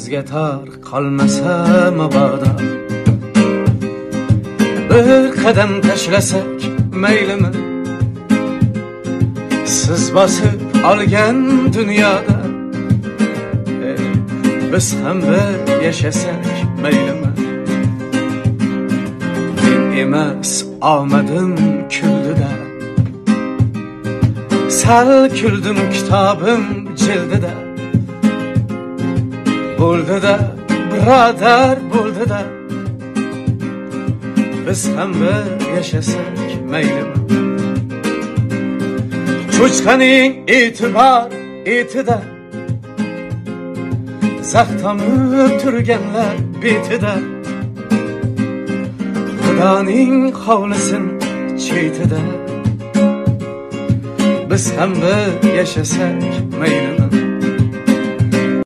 bizga tor qolmasa mabodo, bir qadam tashlasak maylimi, siz bosib olgan dunyoda biz ham bir yashasak maylimi. Men emas omadim kuldida, sal kuldim kitobim jildida, bo'ldida birodar bo'ldida, biz ham bir yashasak maylimi. Cho'chqaning e'tibor etida, zaxtamib turganlar betida, Xudoning hovlisin chetida, biz ham bir yashasak maylimi.